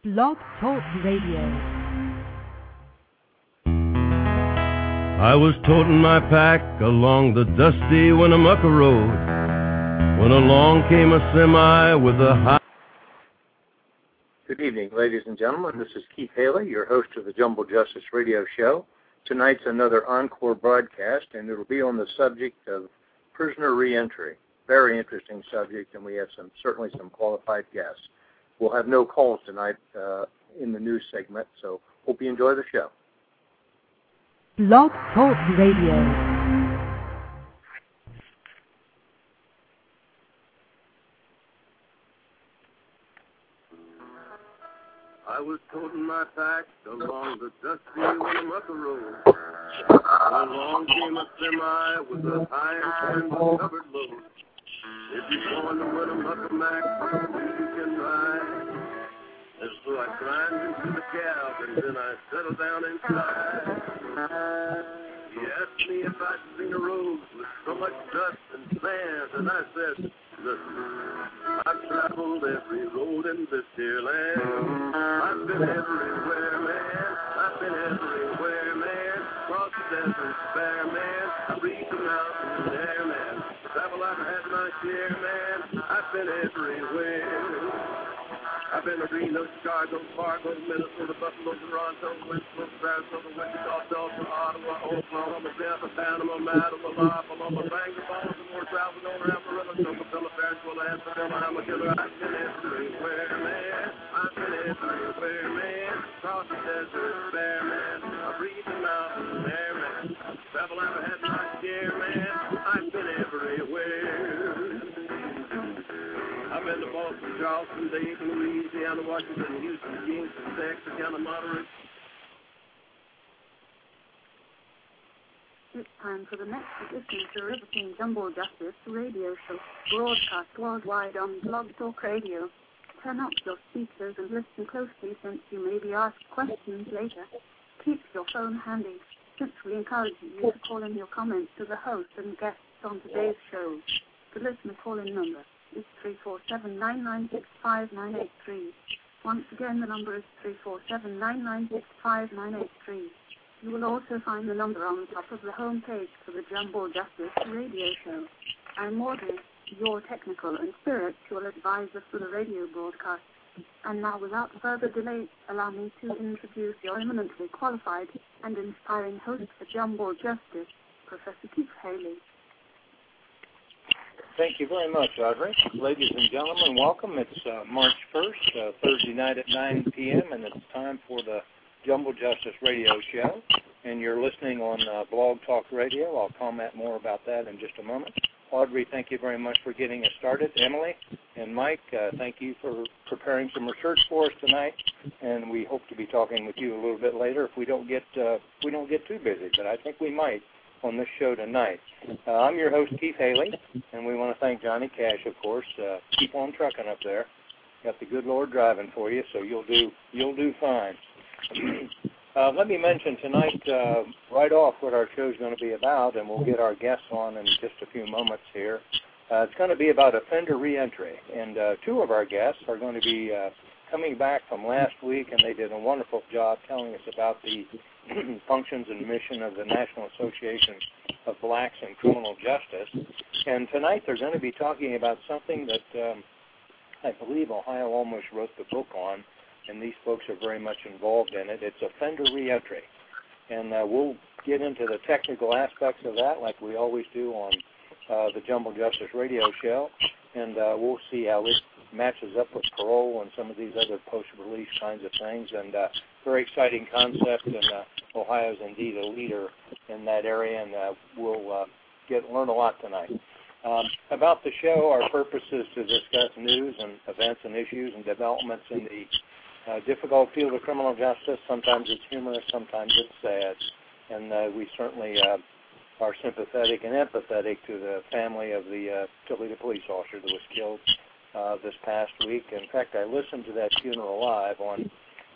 Blog Talk Radio. I was toting my pack along the dusty Winnemucca Road when along came a semi with a high... Good evening, ladies and gentlemen. This is Keith Haley, your host of the Jumbo Justice Radio Show. Tonight's another encore broadcast, and it'll be on the subject of prisoner reentry. Very interesting subject, and we have certainly some qualified guests. We'll have no calls tonight in the news segment, so hope you enjoy the show. Blog Talk Radio. I was toting my pack along the dusty Winnemucca Road when along came a semi with a high and covered load. If you're going to Winnemucca Mac, you can ride. And so I climbed into the cab and then I settled down inside. He asked me if I'd seen a road with so much dust and sand, and I said, listen, I've traveled every road in this dear land. I've been everywhere, man. I've been everywhere, man. Across the desert, bare man. I reached the mountains there, man. Travel I've had my share, man. I've been everywhere. I've been to Reno, Chicago, Fargo, Minnesota, Buffalo, Toronto, Winslow, Sarasota, Wichita, Tulsa, Ottawa, Oklahoma, Tampa, Panama, Mattawa, Paloma, Bangor, Baltimore, Salvador, Amarillo, Tocopilla, Fayetteville, Amsterdam, Killer. I've been everywhere, man. I've been everywhere, man. Across the desert, bare man. I've reached the mountains, there, man. Travel I've had my share, man. I've been everywhere. I've been to Boston, Charleston, Dayton, Louisiana, Washington, Houston, Kingston, Texarkana, Monterey. It's time for the next edition of the Riverton Jumbo Justice Radio Show, broadcast worldwide on Blog Talk Radio. Turn up your speakers and listen closely since you may be asked questions later. Keep your phone handy since we encourage you to call in your comments to the host and guests on today's show. The listener call-in number is 347-996-5983. Once again, the number is 347-996-5983. You will also find the number on the top of the home page for the Jumbo Justice Radio Show. I'm Audrey, your technical and spiritual advisor for the radio broadcast. And now, without further delay, allow me to introduce your eminently qualified and inspiring host for Jumbo Justice, Professor Keith Haley. Thank you very much, Audrey. Ladies and gentlemen, welcome. It's March 1st, Thursday night at 9 p.m., and it's time for the Jumbo Justice Radio Show. And you're listening on Blog Talk Radio. I'll comment more about that in just a moment. Audrey, thank you very much for getting us started. Emily and Mike, thank you for preparing some research for us tonight. And we hope to be talking with you a little bit later if we don't get too busy, but I think we might on this show tonight. I'm your host, Keith Haley, and we want to thank Johnny Cash, of course. Keep on trucking up there. Got the good Lord driving for you, so you'll do fine. Let me mention tonight right off what our show's going to be about, and we'll get our guests on in just a few moments here. It's going to be about offender reentry, and two of our guests are going to be coming back from last week, and they did a wonderful job telling us about the functions and mission of the National Association of Blacks in Criminal Justice. And tonight they're going to be talking about something that I believe Ohio almost wrote the book on, and these folks are very much involved in it. It's offender reentry. And we'll get into the technical aspects of that like we always do on the Jumbo Justice Radio Show, and we'll see how it matches up with parole and some of these other post-release kinds of things. And very exciting concept, and Ohio is indeed a leader in that area, and we'll learn a lot tonight. About the show, our purpose is to discuss news and events and issues and developments in the difficult field of criminal justice. Sometimes it's humorous, sometimes it's sad, and we certainly are sympathetic and empathetic to the family of the Toledo police officer that was killed this past week. In fact, I listened to that funeral live on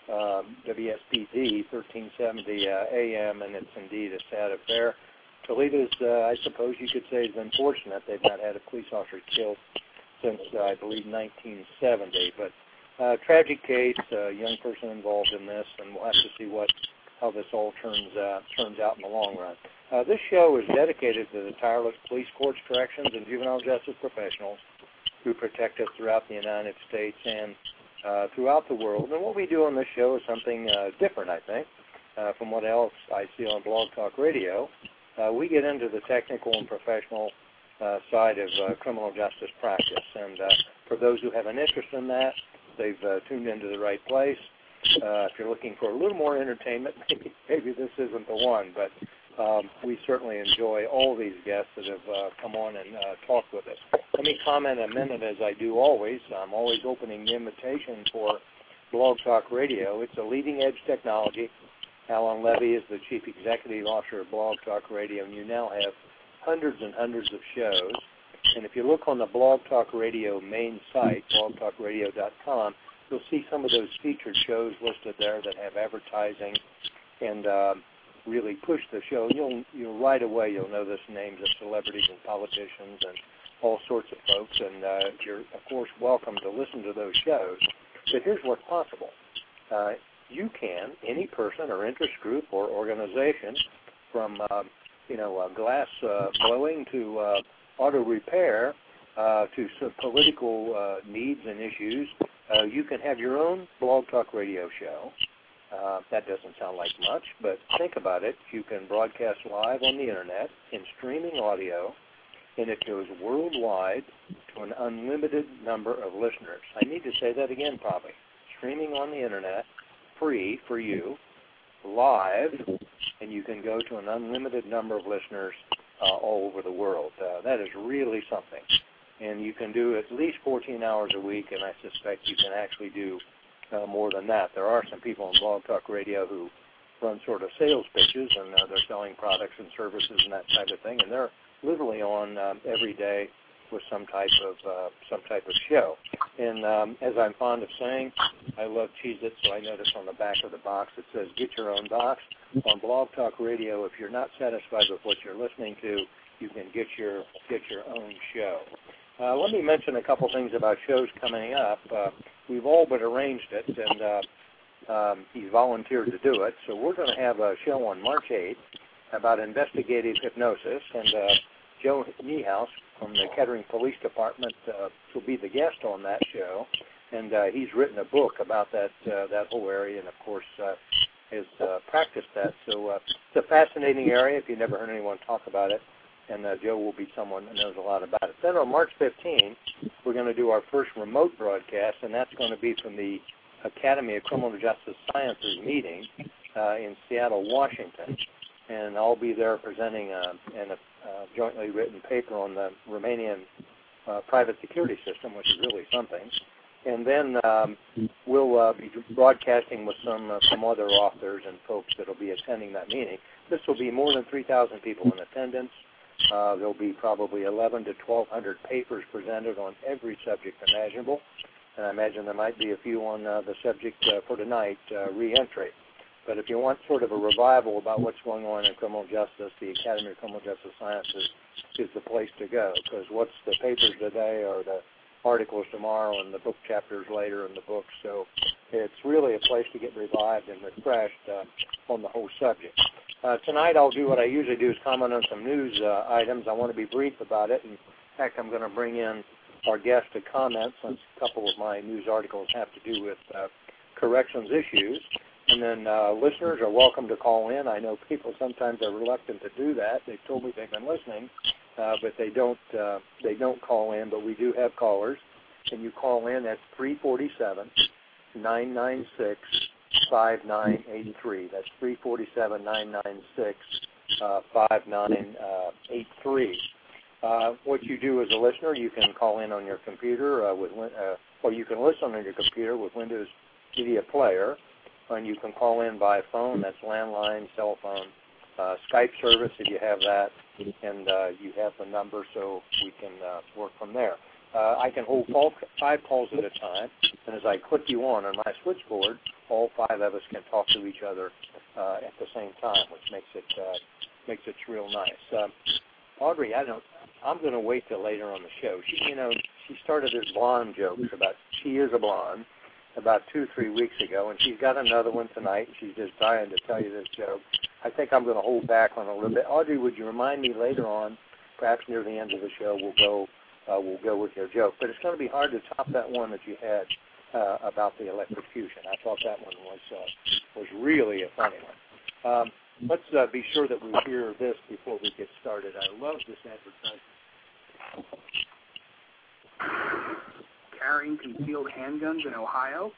WSPD 1370 AM, and it's indeed a sad affair. Toledo's, I suppose you could say, has been fortunate. They've not had a police officer killed since, I believe, 1970. But Tragic case, young person involved in this, and we'll have to see how this all turns out in the long run. This show is dedicated to the tireless police, courts, corrections, and juvenile justice professionals who protect us throughout the United States and throughout the world. And what we do on this show is something different, I think, from what else I see on Blog Talk Radio. We get into the technical and professional side of criminal justice practice. And for those who have an interest in that, they've tuned into the right place. If you're looking for a little more entertainment, maybe this isn't the one, but we certainly enjoy all these guests that have come on and talked with us. Let me comment a minute, as I do always. I'm always opening the invitation for Blog Talk Radio. It's a leading-edge technology. Alan Levy is the Chief Executive Officer of Blog Talk Radio, and you now have hundreds and hundreds of shows. And if you look on the Blog Talk Radio main site, blogtalkradio.com, you'll see some of those featured shows listed there that have advertising and really push the show. You'll right away you'll notice names of celebrities and politicians and all sorts of folks, and you're of course welcome to listen to those shows. But here's what's possible: you can, any person or interest group or organization, from glass blowing to auto repair to some political needs and issues. You can have your own Blog Talk Radio show. That doesn't sound like much, but think about it. You can broadcast live on the Internet in streaming audio, and it goes worldwide to an unlimited number of listeners. I need to say that again, probably. Streaming on the Internet, free for you, live, and you can go to an unlimited number of listeners all over the world. That is really something. And you can do at least 14 hours a week, and I suspect you can actually do more than that. There are some people on Blog Talk Radio who run sort of sales pitches, and they're selling products and services and that type of thing, and they're literally on every day with some type of show. And as I'm fond of saying, I love Cheez-It, so I notice on the back of the box it says "Get Your Own Box." On Blog Talk Radio, if you're not satisfied with what you're listening to, you can get your own show. Let me mention a couple things about shows coming up. We've all but arranged it, and he's volunteered to do it. So we're going to have a show on March 8th about investigative hypnosis, and Joe Niehaus from the Kettering Police Department will be the guest on that show, and he's written a book about that whole area, and of course has practiced that. So it's a fascinating area if you've never heard anyone talk about it. And Joe will be someone that knows a lot about it. Then on March 15th, we're going to do our first remote broadcast, and that's going to be from the Academy of Criminal Justice Sciences meeting in Seattle, Washington. And I'll be there presenting a jointly written paper on the Romanian private security system, which is really something. And then we'll be broadcasting with some other authors and folks that will be attending that meeting. This will be more than 3,000 people in attendance. There'll be probably 1,100 to 1,200 papers presented on every subject imaginable, and I imagine there might be a few on the subject for tonight, reentry. But if you want sort of a revival about what's going on in criminal justice, the Academy of Criminal Justice Sciences is the place to go, because what's the papers today are the articles tomorrow and the book chapters later in the book. So it's really a place to get revived and refreshed on the whole subject. Tonight I'll do what I usually do, is comment on some news items. I want to be brief about it. In fact, I'm going to bring in our guest to comment, since a couple of my news articles have to do with corrections issues. And then listeners are welcome to call in. I know people sometimes are reluctant to do that. They've told me they've been listening, but they don't call in. But we do have callers, and you call in at 347-996-5983. That's 347-996-5983. What you do as a listener, you can call in on your computer or you can listen on your computer with Windows Media Player, and you can call in by phone. That's landline, cell phone, Skype service if you have that, and you have the number, so we can work from there. I can hold 5 calls at a time, and as I click you on my switchboard, all 5 of us can talk to each other at the same time, which makes it real nice. Audrey, I'm going to wait till later on the show. She started this blonde jokes about she is a blonde, about 2-3 weeks ago, and she's got another one tonight. She's just dying to tell you this joke. I think I'm going to hold back on a little bit. Audrey, would you remind me later on, perhaps near the end of the show, we'll go with your joke. But it's going to be hard to top that one that you had about the electrocution. I thought that one was really a funny one. Let's be sure that we hear this before we get started. I love this advertisement. Carrying concealed handguns in Ohio?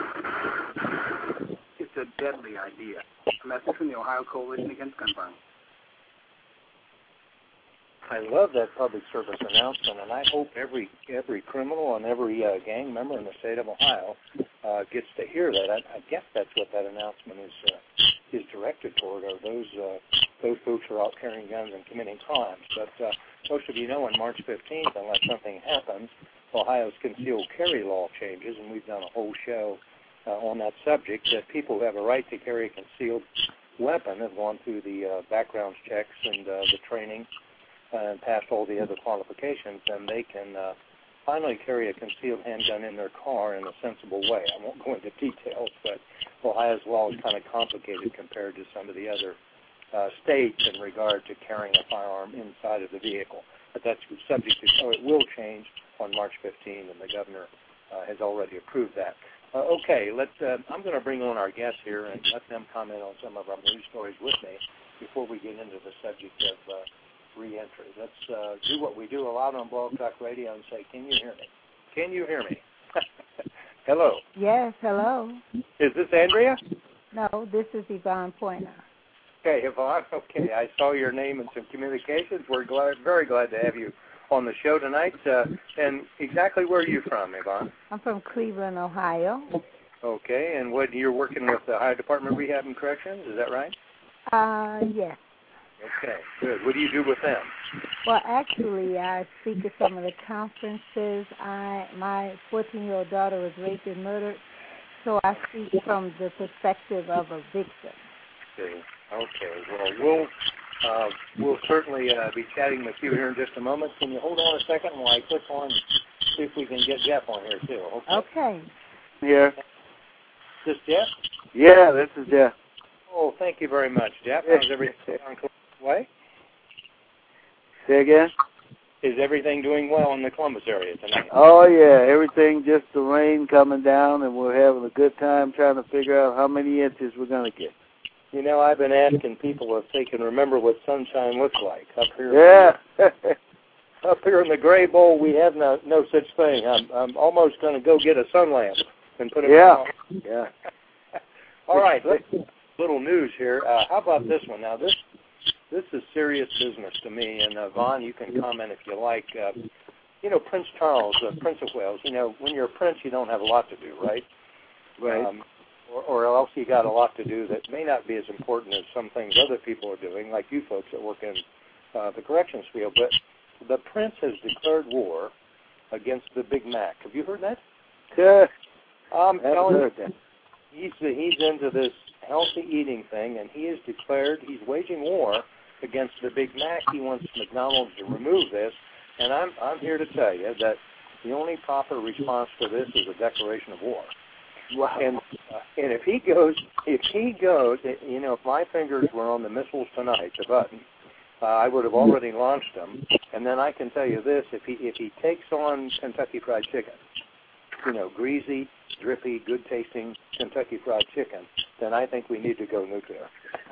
It's a deadly idea. A message from the Ohio Coalition Against Gun Violence. I love that public service announcement, and I hope every criminal and every gang member in the state of Ohio gets to hear that. I guess that's what that announcement is directed toward, are those folks who are out carrying guns and committing crimes. But most of you know on March 15th, unless something happens, Ohio's concealed carry law changes, and we've done a whole show on that subject, that people who have a right to carry a concealed weapon have gone through the background checks and the training and passed all the other qualifications, then they can finally carry a concealed handgun in their car in a sensible way. I won't go into details, but Ohio's law is kind of complicated compared to some of the other states in regard to carrying a firearm inside of the vehicle. But that's subject to, so it will change on March 15, and the governor has already approved that. Okay, I'm going to bring on our guests here and let them comment on some of our news stories with me before we get into the subject of re-entry. Let's do what we do a lot on Blog Talk Radio and say, can you hear me? Can you hear me? Hello. Yes, hello. Is this Andrea? No, this is Yvonne Pointer. Okay, Yvonne. Okay, I saw your name in some communications. We're very glad to have you on the show tonight. And exactly where are you from, Yvonne? I'm from Cleveland, Ohio. Okay, and you're working with the Ohio Department of Rehab and Corrections, is that right? Yes. Okay, good. What do you do with them? Well, actually, I speak at some of the conferences. My 14-year-old daughter was raped and murdered, so I speak from the perspective of a victim. Okay. Well, we'll certainly be chatting with you here in just a moment. Can you hold on a second while I click on, see if we can get Jeff on here too? Okay. Here. Is this Jeff? Yeah, this is Jeff. Oh, thank you very much, Jeff. How's everything on Columbus Way? Say again? Is everything doing well in the Columbus area tonight? Oh, yeah. Everything, just the rain coming down, and we're having a good time trying to figure out how many inches we're going to get. You know, I've been asking people if they can remember what sunshine looks like up here. Yeah. Up here in the Gray Bowl, we have no such thing. I'm almost going to go get a sun lamp and put it on. Yeah. All right, little news here. How about this one? Now, this is serious business to me, and Vaughn, you can comment if you like. Prince Charles, Prince of Wales, when you're a prince, you don't have a lot to do, right? Right. Or else you got a lot to do that may not be as important as some things other people are doing, like you folks that work in the corrections field. But the prince has declared war against the Big Mac. Have you heard that? Yeah. I'm telling you, he's into this healthy eating thing, and he has declared he's waging war against the Big Mac. He wants McDonald's to remove this, and I'm here to tell you that the only proper response to this is a declaration of war. Wow. And if he goes, if my fingers were on the missiles tonight, the button, I would have already launched them. And then I can tell you this: if he takes on Kentucky Fried Chicken, greasy, drippy, good-tasting Kentucky Fried Chicken, then I think we need to go nuclear.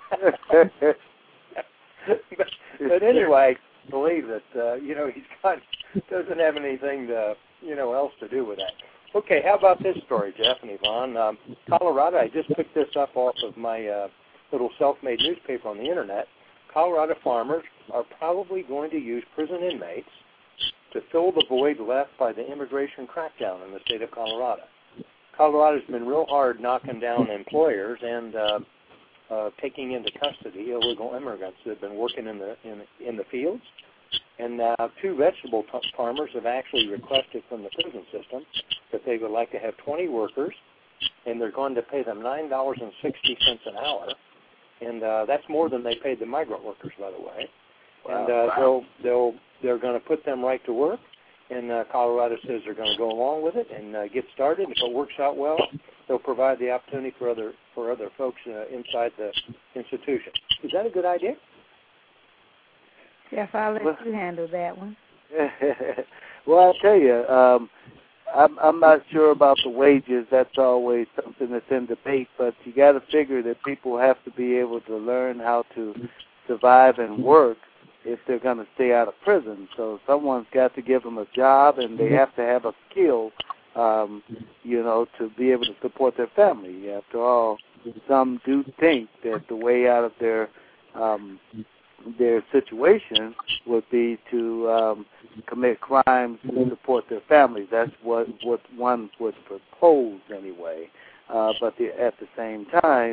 but anyway, I believe that he doesn't have anything to else to do with that. Okay, how about this story, Jeff and Yvonne? Colorado, I just picked this up off of my little self-made newspaper on the Internet. Colorado farmers are probably going to use prison inmates to fill the void left by the immigration crackdown in the state of Colorado. Colorado's been real hard knocking down employers and taking into custody illegal immigrants that have been working in the fields. And now 2 vegetable farmers have actually requested from the prison system that they would like to have 20 workers, and they're going to pay them $9.60 an hour. And that's more than they paid the migrant workers, by the way. Wow. And they're going to put them right to work. and Colorado says they're going to go along with it and get started. If it works out well, they'll provide the opportunity for other folks inside the institution. Is that a good idea? Jeff, I'll let you handle that one. Well, I'll tell you, I'm not sure about the wages. That's always something that's in debate, but you got to figure that people have to be able to learn how to survive and work if they're going to stay out of prison. So someone's got to give them a job, and they have to have a skill, to be able to support their family. After all, some do think that the way out of their situation would be to commit crimes to support their families. That's what one would propose anyway. But at the same time,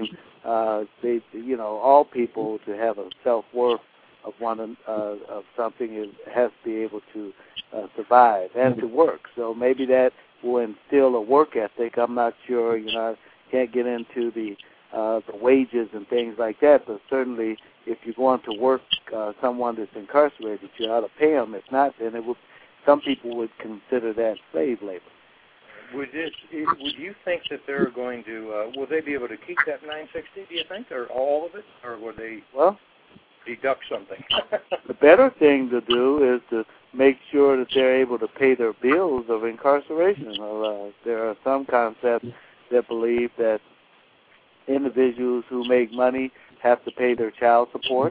all people to have a self-worth of something has to be able to survive and to work. So maybe that will instill a work ethic. I'm not sure. I can't get into the wages and things like that, but certainly if you're going to work someone that's incarcerated, you ought to pay them. If not, then some people would consider that slave labor. Would you think that they're going to, will they be able to keep that $960, do you think, or all of it, or would they deduct something? The better thing to do is to make sure that they're able to pay their bills of incarceration. There are some concepts that believe that individuals who make money have to pay their child support,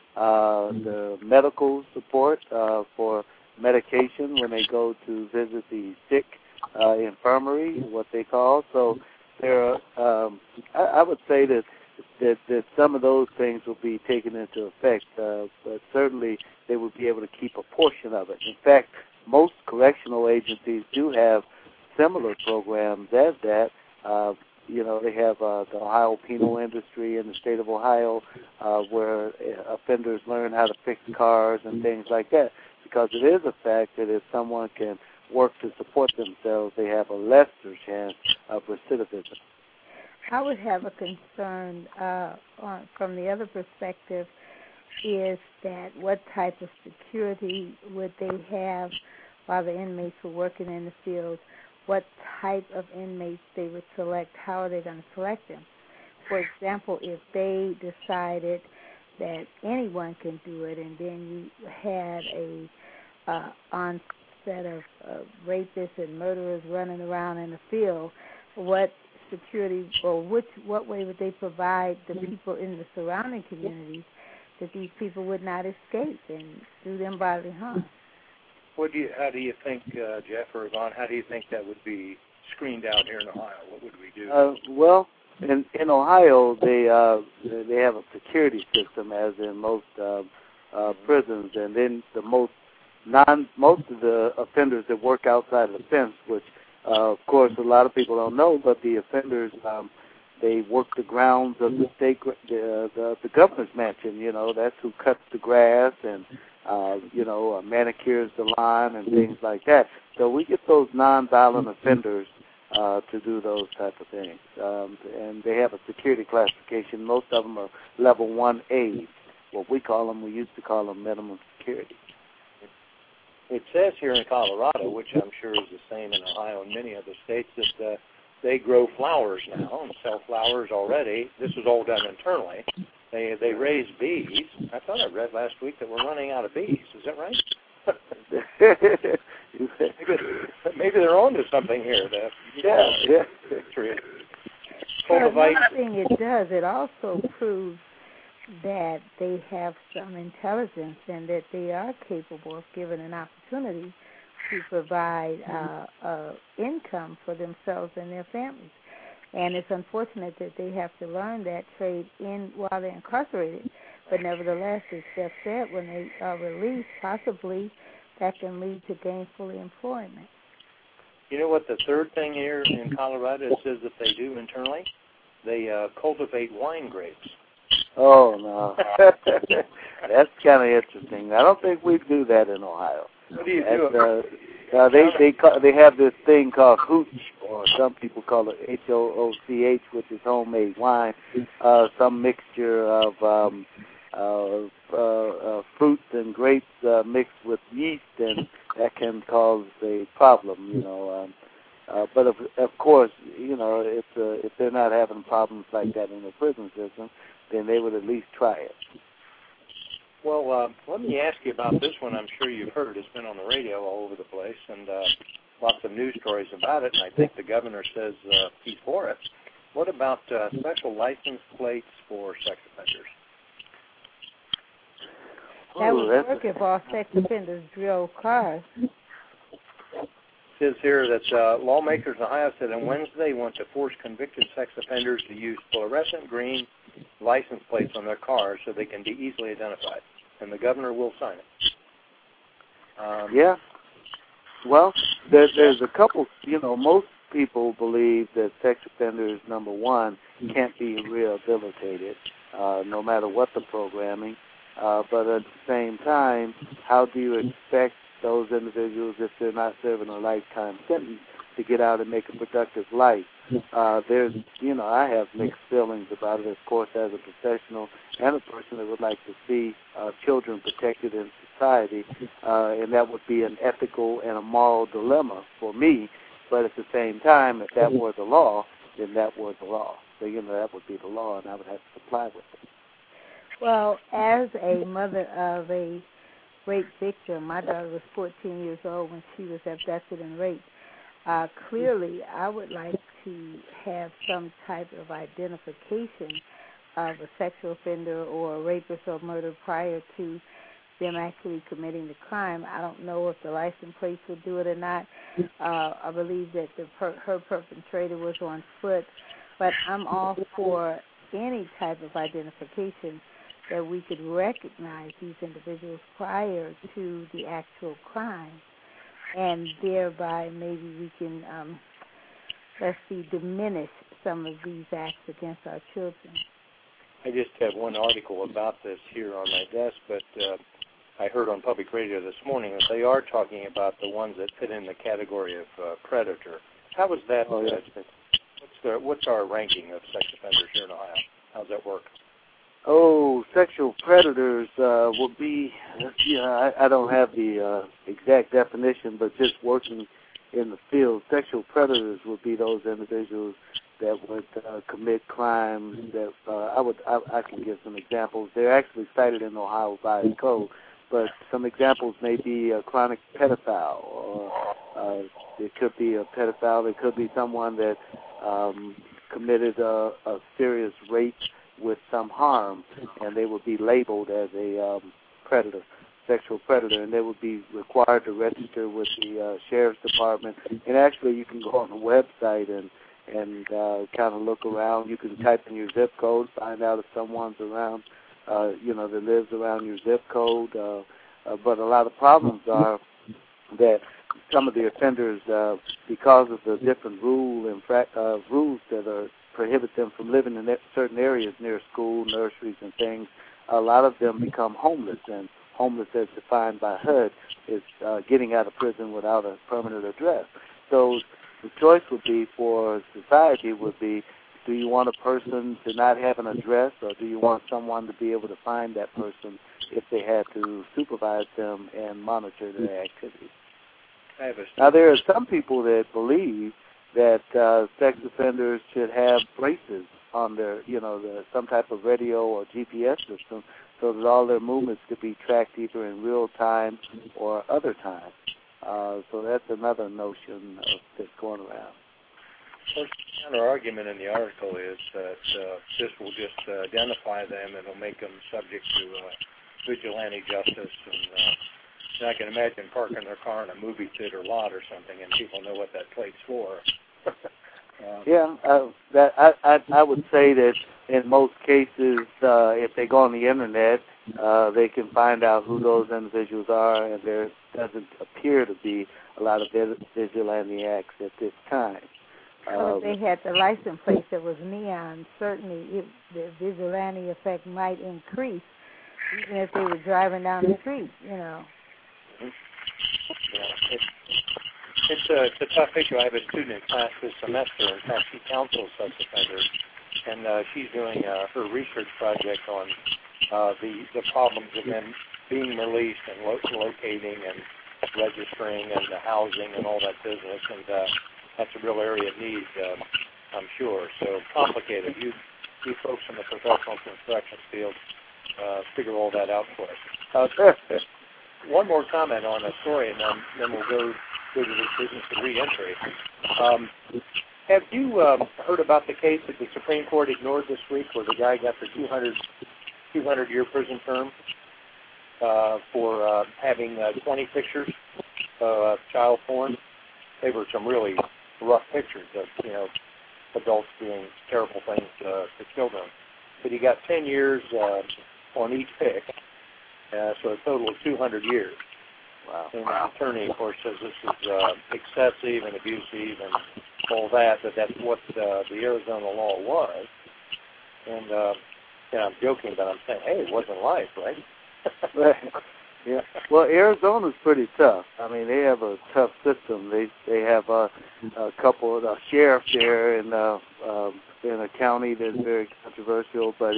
the medical support for medication when they go to visit the sick infirmary, what they call. So there are, I would say that some of those things will be taken into effect, but certainly they will be able to keep a portion of it. In fact, most correctional agencies do have similar programs as that. They have the Ohio Penal Industry in the state of Ohio where offenders learn how to fix cars and things like that, because it is a fact that if someone can work to support themselves, they have a lesser chance of recidivism. I would have a concern from the other perspective is that what type of security would they have while the inmates were working in the field? What type of inmates they would select, how are they going to select them? For example, if they decided that anyone can do it and then you had a onset of rapists and murderers running around in the field, what security or what way would they provide the people in the surrounding communities that these people would not escape and do them bodily harm? How do you think, Jeff or Yvonne, how do you think that would be screened out here in Ohio? What would we do? Well, in Ohio, they have a security system, as in most prisons, and then most of the offenders that work outside of the fence, which of course a lot of people don't know, but the offenders they work the grounds of the state, the governor's mansion. That's who cuts the grass and manicures the lawn and things like that. So we get those nonviolent offenders to do those type of things. And they have a security classification. Most of them are level 1A. What we used to call them minimum security. It says here in Colorado, which I'm sure is the same in Ohio and many other states, that they grow flowers now and sell flowers already. This was all done internally. They raise bees. I thought I read last week that we're running out of bees. Is that right? Maybe they're on to something here. Yeah. Well, one thing it does, it also proves that they have some intelligence and that they are capable of given an opportunity to provide income for themselves and their families. And it's unfortunate that they have to learn that trade while they're incarcerated. But nevertheless, as Jeff said, when they are released, possibly that can lead to gainful employment. You know what the third thing here in Colorado says that they do internally? They cultivate wine grapes. Oh, no. That's kind of interesting. I don't think we do that in Ohio. What do you do? They have this thing called hooch, or some people call it HOOCH, which is homemade wine. Some mixture of fruits and grapes mixed with yeast and that can cause a problem, you know. But of course, you know, if they're not having problems like that in the prison system, then they would at least try it. Well, let me ask you about this one. I'm sure you've heard. It's been on the radio all over the place, and lots of news stories about it, and I think the governor says he's for it. What about special license plates for sex offenders? That would work if all sex offenders drove cars. It says here that lawmakers in Ohio said on Wednesday want to force convicted sex offenders to use fluorescent green license plates on their cars so they can be easily identified, and the governor will sign it. Yeah. Well, there's a couple, you know, most people believe that sex offenders, number one, can't be rehabilitated, no matter what the programming. But at the same time, how do you expect those individuals, if they're not serving a lifetime sentence, to get out and make a productive life? There's, you know, I have mixed feelings about it, of course, as a professional and a person that would like to see children protected in society, and that would be an ethical and a moral dilemma for me. But at the same time, if that were the law, then that were the law. So, you know, that would be the law, and I would have to comply with it. Well, as a mother of a rape victim, my daughter was 14 years old when she was abducted and raped. Clearly, I would like to have some type of identification of a sexual offender or a rapist or murderer prior to them actually committing the crime. I don't know if the license plates would do it or not. I believe that her perpetrator was on foot, but I'm all for any type of identification that we could recognize these individuals prior to the actual crime, and thereby maybe we can, diminish some of these acts against our children. I just have one article about this here on my desk, but I heard on public radio this morning that they are talking about the ones that fit in the category of predator. How is that? What's our ranking of sex offenders here in Ohio? How does that work? Oh, sexual predators would be, I don't have the exact definition, but just working in the field, sexual predators would be those individuals that would commit crimes that I can give some examples. They're actually cited in the Ohio Vice Code, but some examples may be a chronic pedophile, or it could be a pedophile. It could be someone that committed a serious rape with some harm, and they would be labeled as a predator, sexual predator, and they would be required to register with the sheriff's department. And actually, you can go on the website and kind of look around. You can type in your zip code, find out if someone's around, that lives around your zip code. But a lot of problems are that some of the offenders, because of the different rules that prohibit them from living in certain areas near school, nurseries, and things, a lot of them become homeless. And homeless, as defined by HUD, is getting out of prison without a permanent address. So the choice would be for society would be, do you want a person to not have an address, or do you want someone to be able to find that person if they had to supervise them and monitor their activities? Now, there are some people that believe that sex offenders should have braces on their, some type of radio or GPS system so that all their movements could be tracked either in real time or other time. So that's another notion that's going around. The counter argument in the article is that this will just identify them and will make them subject to vigilante justice. And I can imagine parking their car in a movie theater lot or something, and people know what that plate's for. I would say that in most cases, if they go on the internet, they can find out who those individuals are, and there doesn't appear to be a lot of vigilante acts at this time. Well, if they had the license plate that was neon, certainly the vigilante effect might increase, even if they were driving down the street, Yeah, it's a tough issue. I have a student in class this semester. In fact, she counsels sex offenders, and she's doing her research project on the problems of them being released and locating and registering and the housing and all that business, and that's a real area of need, I'm sure. So complicated. You folks in the professional construction field figure all that out for us. One more comment on a story, and then we'll go to the business of re-entry. Have you heard about the case that the Supreme Court ignored this week, where the guy got the 200-year prison term for having 20 pictures of child porn? They were some really rough pictures of adults doing terrible things to children. But he got 10 years on each pick, so a total of 200 years. Wow. And the attorney, of course, says this is excessive and abusive and all that, but that's what the Arizona law was. And I'm joking, but I'm saying, hey, it wasn't life, right? Right. Yeah. Well, Arizona's pretty tough. I mean, they have a tough system. They have a couple of sheriff there in a county that's very controversial, but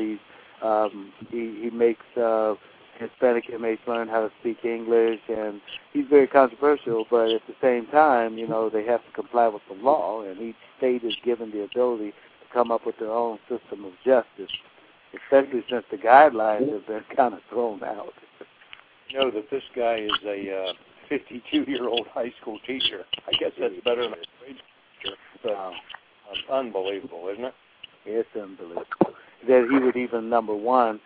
he makes Hispanic inmates learn how to speak English, and he's very controversial, but at the same time, they have to comply with the law, and each state is given the ability to come up with their own system of justice, especially since the guidelines have been kind of thrown out. You know that this guy is a 52-year-old high school teacher. I guess that's better than a grade teacher, but unbelievable, isn't it? It's unbelievable. That he would even, number one,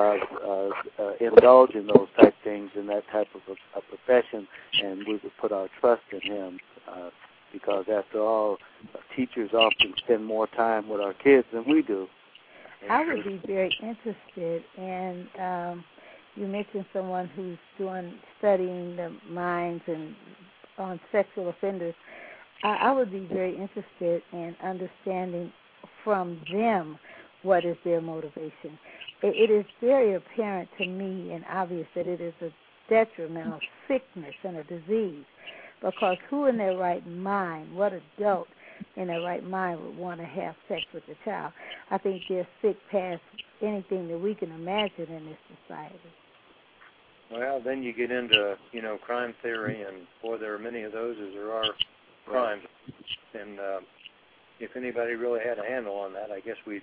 indulge in those type things in that type of a profession, and we would put our trust in him because, after all, teachers often spend more time with our kids than we do. I would be very interested in, you mentioned someone who's studying the minds and on sexual offenders. I would be very interested in understanding from them what is their motivation. It is very apparent to me and obvious that it is a detrimental sickness and a disease, because who in their right mind, what adult in their right mind would want to have sex with a child? I think they're sick past anything that we can imagine in this society. Well, then you get into, crime theory, and, boy, there are many of those as there are crimes. And if anybody really had a handle on that, I guess we'd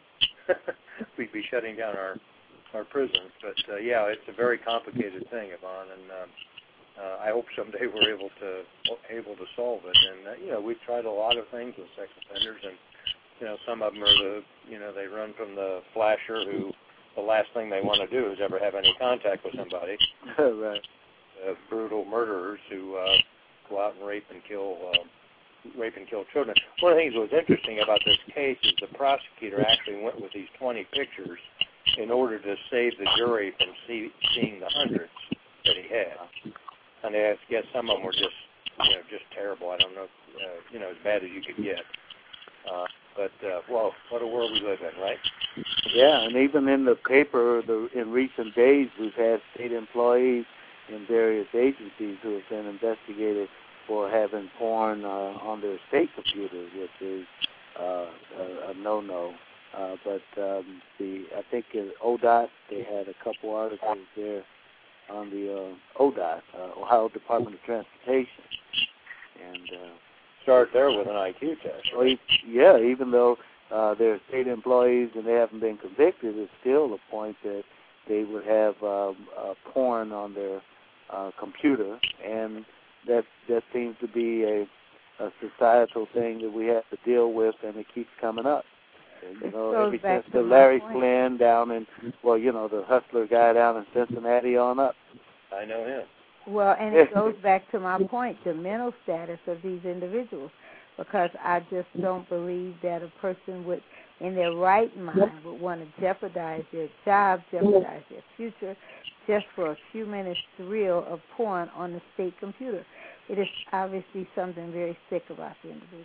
be shutting down our prisons. But, yeah, it's a very complicated thing, Yvonne, and I hope someday we're able to solve it. And, we've tried a lot of things with sex offenders, and, some of them are they run from the flasher who the last thing they want to do is ever have any contact with somebody. Right. Brutal murderers who go out and rape and kill children. One of the things that was interesting about this case is the prosecutor actually went with these 20 pictures in order to save the jury from seeing the hundreds that he had. And I guess some of them were just terrible. I don't know, as bad as you could get. But well, what a world we live in, right? Yeah, and even in the paper, in recent days, we've had state employees in various agencies who have been investigated for having porn on their state computers, which is a no-no. But I think in ODOT, they had a couple articles there on the ODOT, Ohio Department of Transportation, and start there with an IQ test. Right? Yeah, even though they're state employees and they haven't been convicted, it's still a point that they would have porn on their computer, and that seems to be a societal thing that we have to deal with, and it keeps coming up. And, ever since the Larry Flynn down in, the hustler guy down in Cincinnati on up. I know him. Well, and it goes back to my point, the mental status of these individuals, because I just don't believe that a person would, in their right mind, would want to jeopardize their job, jeopardize their future, just for a few minutes thrill of porn on the state computer. It is obviously something very sick about the individual.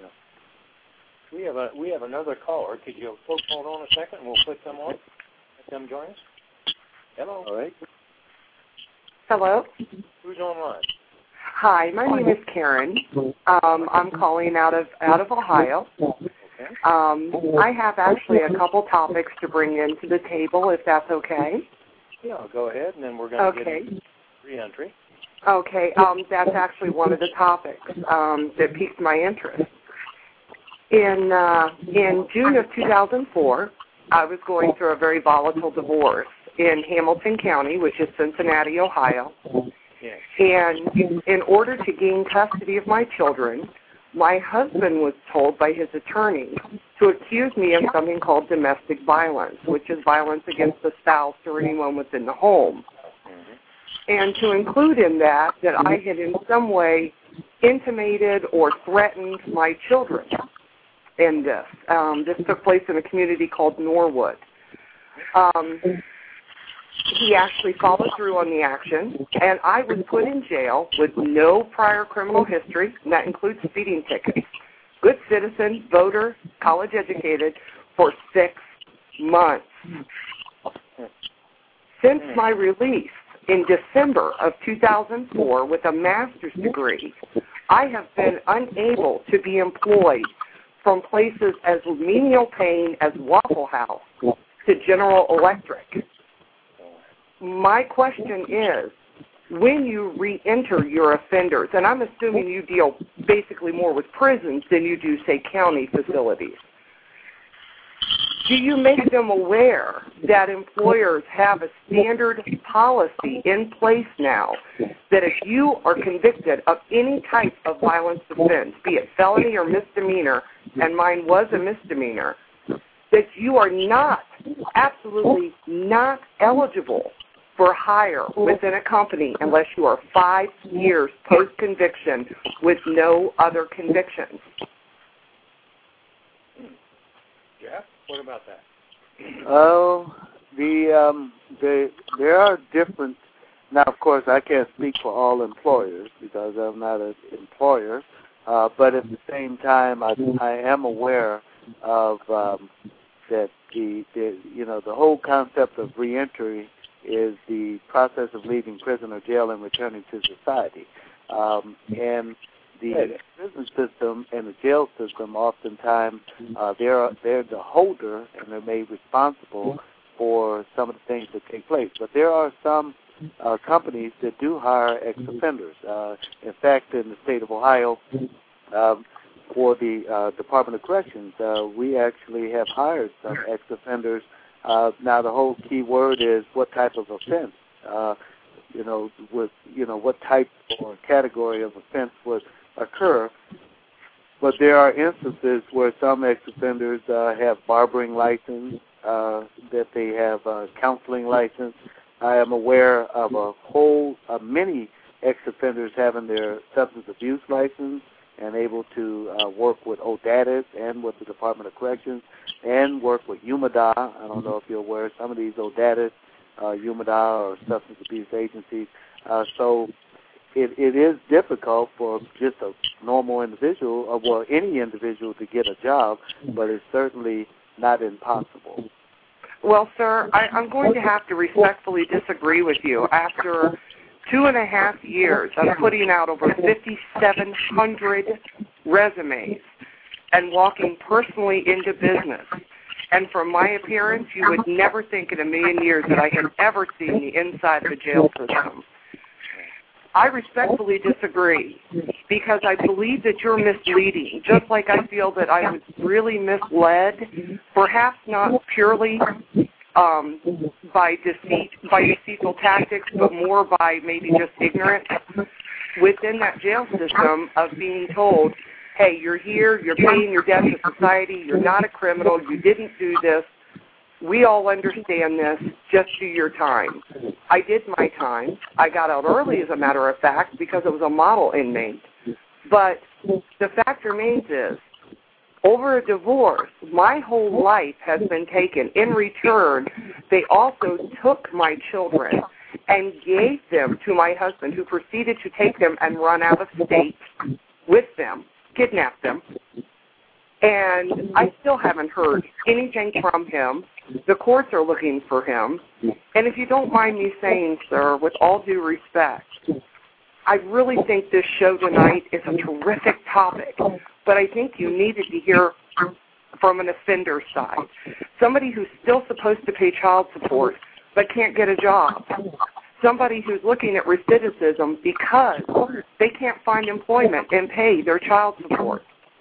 Yeah. We have another caller. Could you folks hold on a second, and we'll put them on? Let them join us. Hello. All right. Hello. Who's online? Hi, my name is Karen. I'm calling out of Ohio. Okay. I have actually a couple topics to bring into the table, if that's okay. Yeah, go ahead, and then we're going to get into re-entry. Okay, that's actually one of the topics that piqued my interest. In June of 2004, I was going through a very volatile divorce in Hamilton County, which is Cincinnati, Ohio. Yes. And in order to gain custody of my children, my husband was told by his attorney to accuse me of something called domestic violence, which is violence against the spouse or anyone within the home. And to include in that I had in some way intimated or threatened my children in this. This took place in a community called Norwood. He actually followed through on the action, and I was put in jail with no prior criminal history, and that includes speeding tickets. Good citizen, voter, college educated, for 6 months. Since my release in December of 2004 with a master's degree, I have been unable to be employed from places as menial paying as Waffle House to General Electric. My question is, when you re-enter your offenders, and I'm assuming you deal basically more with prisons than you do, say, county facilities, do you make them aware that employers have a standard policy in place now that if you are convicted of any type of violence offense, be it felony or misdemeanor, and mine was a misdemeanor, that you are not, absolutely not eligible for hire within a company unless you are 5 years post-conviction with no other convictions? Yeah, what about that? Oh, there are different. Now, of course, I can't speak for all employers because I'm not an employer, but at the same time, I am aware of that the whole concept of reentry is the process of leaving prison or jail and returning to society. And the prison system and the jail system, oftentimes, they're the holder and they're made responsible for some of the things that take place. But there are some companies that do hire ex-offenders. In fact, in the state of Ohio, for the Department of Corrections, we actually have hired some ex-offenders. Now, the whole key word is what type of offense, what type or category of offense would occur. But there are instances where some ex-offenders have barbering license, that they have a counseling license. I am aware of many ex-offenders having their substance abuse license and able to work with ODATIS and with the Department of Corrections and work with UMADA. I don't know if you're aware, some of these ODATIS, UMADA, or substance abuse agencies. So it is difficult for just a normal individual, or any individual, to get a job, but it's certainly not impossible. Well, sir, I'm going to have to respectfully disagree with you. After 2.5 years of putting out over 5,700 resumes and walking personally into business, and from my appearance, you would never think in a million years that I had ever seen the inside of a jail system. I respectfully disagree because I believe that you're misleading, just like I feel that I was really misled, perhaps not purely by deceitful tactics, but more by maybe just ignorance within that jail system of being told, hey, you're here, you're paying your debt to society, you're not a criminal, you didn't do this, we all understand this, just do your time. I did my time. I got out early, as a matter of fact, because it was a model inmate. But the fact remains is, over a divorce, my whole life has been taken. In return, they also took my children and gave them to my husband, who proceeded to take them and run out of state with them, kidnap them. And I still haven't heard anything from him. The courts are looking for him. And if you don't mind me saying, sir, with all due respect, I really think this show tonight is a terrific topic, but I think you needed to hear from an offender side, somebody who's still supposed to pay child support but can't get a job, somebody who's looking at recidivism because they can't find employment and pay their child support.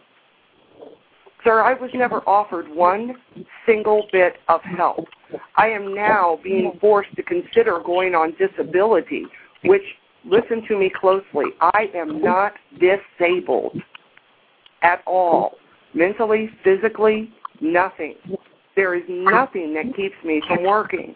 Sir, I was never offered one single bit of help. I am now being forced to consider going on disability, which, listen to me closely, I am not disabled at all. Mentally, physically, nothing. There is nothing that keeps me from working.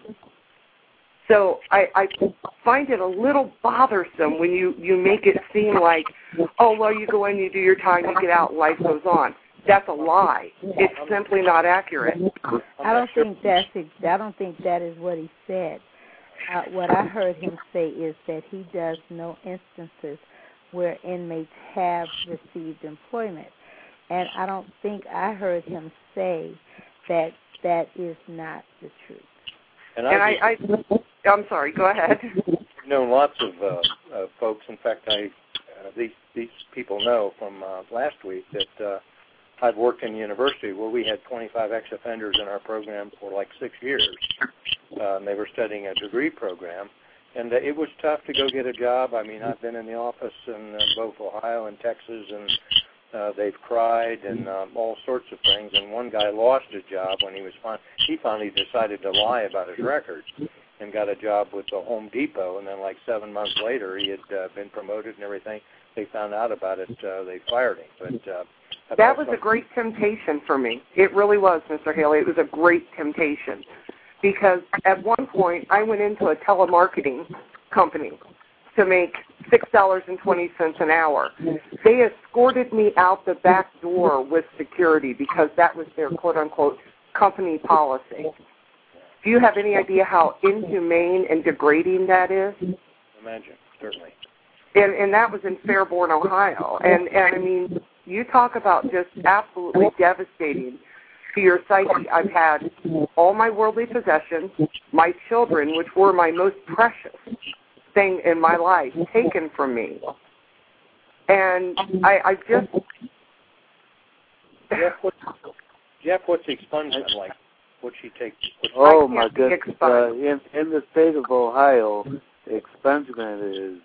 So I find it a little bothersome when you make it seem like, oh, well, you go in, you do your time, you get out, life goes on. That's a lie. It's simply not accurate. I don't think that is what he said. What I heard him say is that he does know instances where inmates have received employment. And I don't think I heard him say that that is not the truth. And I'm sorry, go ahead. I've known lots of folks. In fact, these people know from last week that I've worked in university where we had 25 ex-offenders in our program for like 6 years. And they were studying a degree program. And it was tough to go get a job. I mean, I've been in the office in both Ohio and Texas, and they've cried and all sorts of things. And one guy lost his job when he finally decided to lie about his records and got a job with the Home Depot. And then like 7 months later, he had been promoted and everything. They found out about it. They fired him. But that was a great temptation for me. It really was, Mr. Haley. It was a great temptation because at one point I went into a telemarketing company to make $6.20 an hour. They escorted me out the back door with security because that was their quote-unquote company policy. Do you have any idea how inhumane and degrading that is? Imagine, certainly. And that was in Fairborn, Ohio. And I mean, you talk about just absolutely devastating to your psyche. I've had all my worldly possessions, my children, which were my most precious thing in my life, taken from me. And I just... Jeff, what's the expungement like? What'd she take? Oh, my goodness. In the state of Ohio, expungement is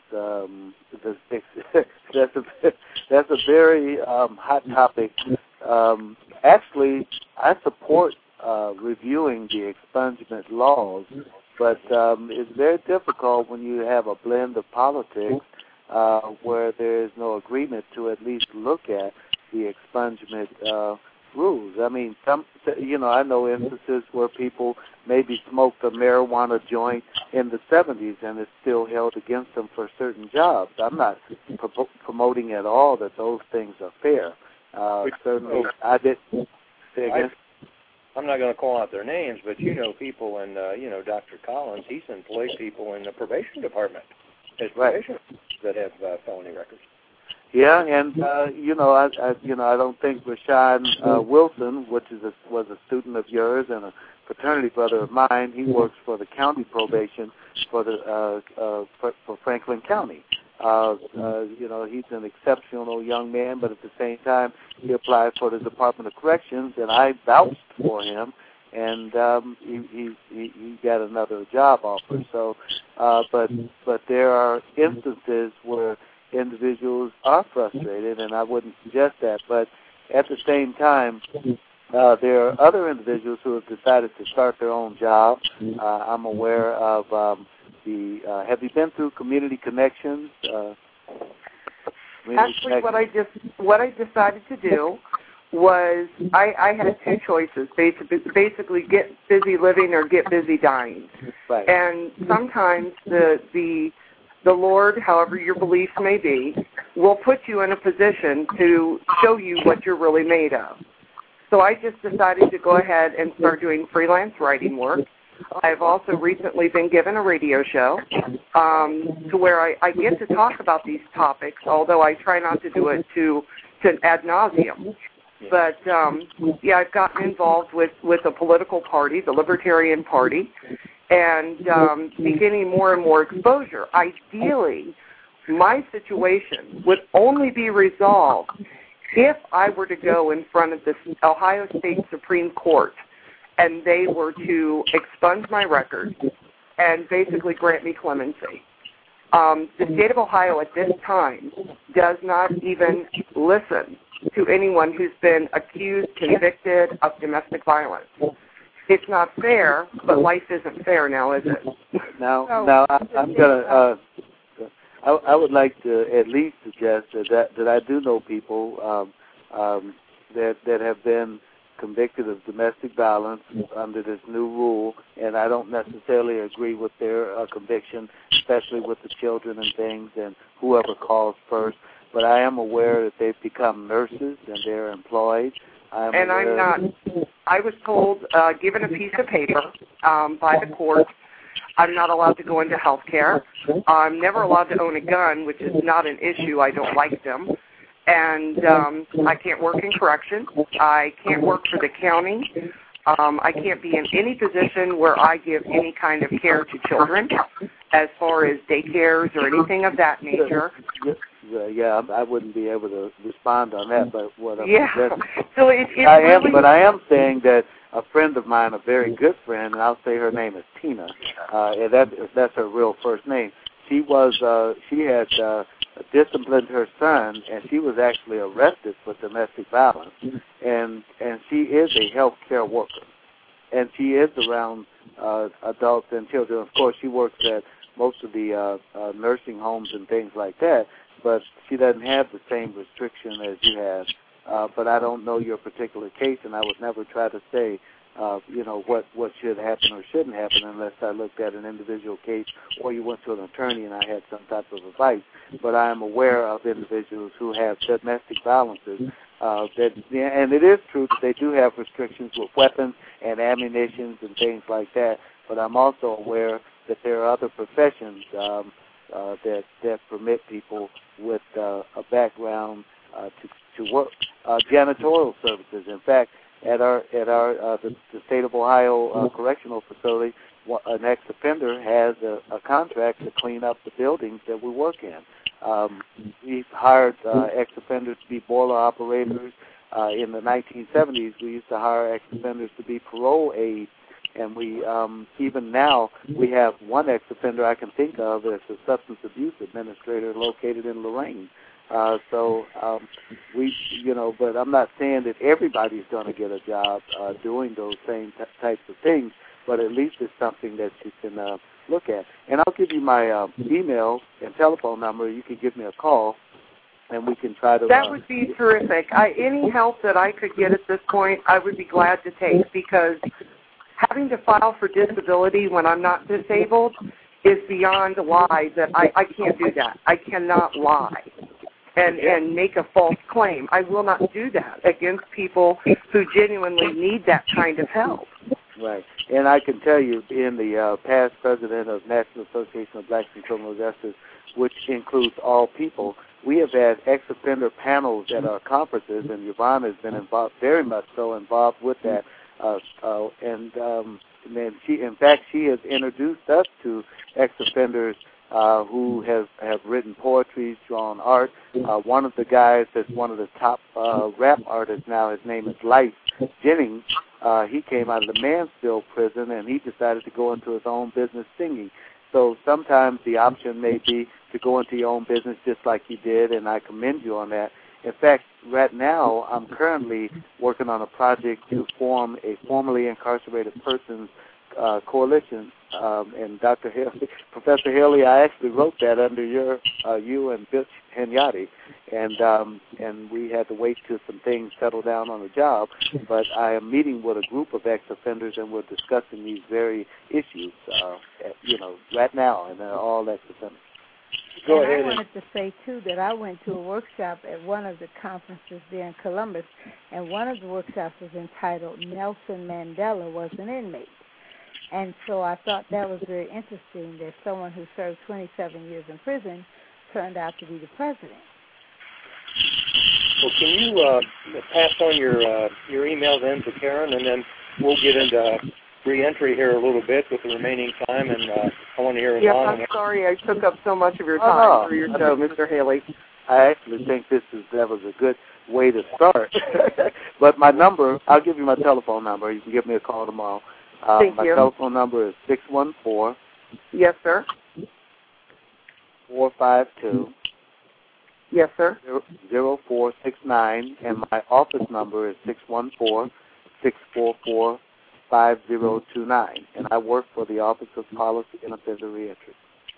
that's a very hot topic. Actually, I support reviewing the expungement laws, but it's very difficult when you have a blend of politics where there is no agreement to at least look at the expungement rules. I mean, I know instances where people maybe smoked a marijuana joint in the 70s and it's still held against them for certain jobs. I'm not promoting at all that those things are fair. Certainly, I did. Say again? I'm not going to call out their names, but you know people, and Dr. Collins, he's employed people in the probation department as probation that have felony records. Yeah, and I don't think Rashawn Wilson, which was a student of yours and a fraternity brother of mine, he works for the county probation for Franklin County. He's an exceptional young man, but at the same time, he applied for the Department of Corrections, and I vouched for him, and he got another job offer. So, but there are instances where individuals are frustrated, and I wouldn't suggest that. But at the same time, there are other individuals who have decided to start their own job. I'm aware of have you been through Community Connections? Actually, what I decided to do was I had two choices, basically get busy living or get busy dying. Right. And sometimes the Lord, however your beliefs may be, will put you in a position to show you what you're really made of. So I just decided to go ahead and start doing freelance writing work. I've also recently been given a radio show to where I get to talk about these topics, although I try not to do it to ad nauseum. But, I've gotten involved with a political party, the Libertarian Party, and beginning more and more exposure. Ideally, my situation would only be resolved if I were to go in front of the Ohio State Supreme Court and they were to expunge my record and basically grant me clemency. The state of Ohio at this time does not even listen to anyone who's been accused, convicted of domestic violence. It's not fair, but life isn't fair now, is it? Now I'm gonna. I would like to at least suggest that I do know people that have been convicted of domestic violence under this new rule, and I don't necessarily agree with their conviction, especially with the children and things and whoever calls first. But I am aware that they've become nurses and they're employed. I'm not. I was told, given a piece of paper by the court, I'm not allowed to go into health care. I'm never allowed to own a gun, which is not an issue. I don't like them. And I can't work in corrections. I can't work for the county. I can't be in any position where I give any kind of care to children as far as daycares or anything of that nature. Yeah, I wouldn't be able to respond on that, but what I'm so I am saying that a friend of mine, a very good friend, and I'll say her name is Tina, and that's her real first name. She had disciplined her son, and she was actually arrested for domestic violence, and she is a health care worker, and she is around adults and children. Of course, she works at most of the nursing homes and things like that, but she doesn't have the same restriction as you have. But I don't know your particular case, and I would never try to say, what should happen or shouldn't happen unless I looked at an individual case or you went to an attorney and I had some type of advice. But I am aware of individuals who have domestic violences. And it is true that they do have restrictions with weapons and ammunition and things like that. But I'm also aware that there are other professions that permit people with a background to work. Janitorial services. In fact, at the state of Ohio correctional facility, an ex-offender has a contract to clean up the buildings that we work in. We've hired ex-offenders to be boiler operators. In the 1970s, we used to hire ex-offenders to be parole aides. And we even now we have one ex-offender I can think of as a substance abuse administrator located in Lorraine. But I'm not saying that everybody's going to get a job doing those same types of things, but at least it's something that you can look at. And I'll give you my email and telephone number. You can give me a call, and we can try to... That would be terrific. Any help that I could get at this point, I would be glad to take, because having to file for disability when I'm not disabled is beyond a lie. That I can't do that. I cannot lie and make a false claim. I will not do that against people who genuinely need that kind of help. Right. And I can tell you, being the past president of National Association of Blacks in Criminal Justice, which includes all people, we have had ex-offender panels at our conferences, and Yvonne has been involved, very much so involved with that. And she has introduced us to ex-offenders who have written poetry, drawn art. One of the guys that's one of the top rap artists now, his name is Life Jennings. He came out of the Mansfield prison, and he decided to go into his own business singing. So sometimes the option may be to go into your own business just like you did, and I commend you on that. In fact, right now, I'm currently working on a project to form a formerly incarcerated persons coalition. And Dr. Haley, Professor Haley, I actually wrote that under you and Bill Henyati, and we had to wait till some things settle down on the job. But I am meeting with a group of ex-offenders, and we're discussing these very issues, right now, and they're all ex-offenders. Go ahead. I wanted to say, too, that I went to a workshop at one of the conferences there in Columbus, and one of the workshops was entitled Nelson Mandela Was an Inmate. And so I thought that was very interesting that someone who served 27 years in prison turned out to be the president. Well, can you pass on your email then to Karen, and then we'll get into re-entry here a little bit with the remaining time, and I want to hear Yes, I'm sorry I took up so much of your time for your show, Mr. Haley. I actually think that was a good way to start. But my number, I'll give you my telephone number. You can give me a call tomorrow. Thank my you. telephone number is Yes, sir. 452. Yes, sir. 0469, and my office number is 614-644-5029, and I work for the Office of Policy and Offender Reentry.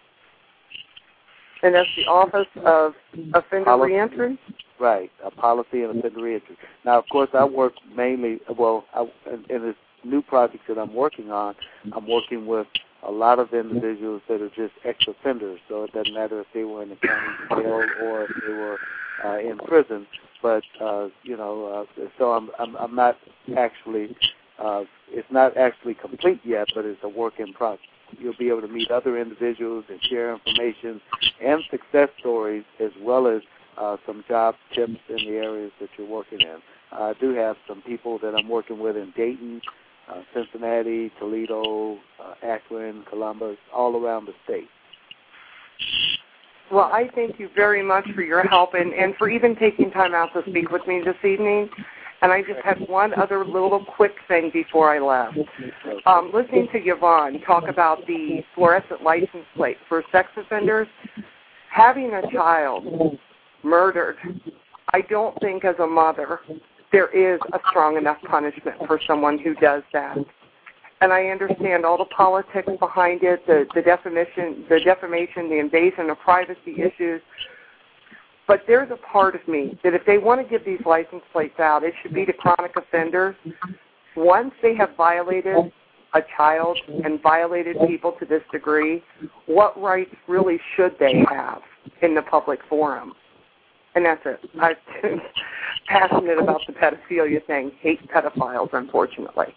And that's the Office of Offender Reentry? Right, Policy and Offender Reentry. Now, of course, I work mainly, in this new project that I'm working on, I'm working with a lot of individuals that are just ex-offenders, so it doesn't matter if they were in the county jail or if they were in prison. But so I'm not actually. It's not actually complete yet, but it's a work in progress. You'll be able to meet other individuals and share information and success stories, as well as some job tips in the areas that you're working in. I do have some people that I'm working with in Dayton, Cincinnati, Toledo, Akron, Columbus, all around the state. Well, I thank you very much for your help and for even taking time out to speak with me this evening. And I just had one other little quick thing before I left. Listening to Yvonne talk about the fluorescent license plate for sex offenders, having a child murdered, I don't think as a mother there is a strong enough punishment for someone who does that. And I understand all the politics behind it, the defamation, the invasion of privacy issues. But there's a part of me that if they want to give these license plates out, it should be to chronic offenders. Once they have violated a child and violated people to this degree, what rights really should they have in the public forum? And that's it. I'm passionate about the pedophilia thing. Hate pedophiles, unfortunately.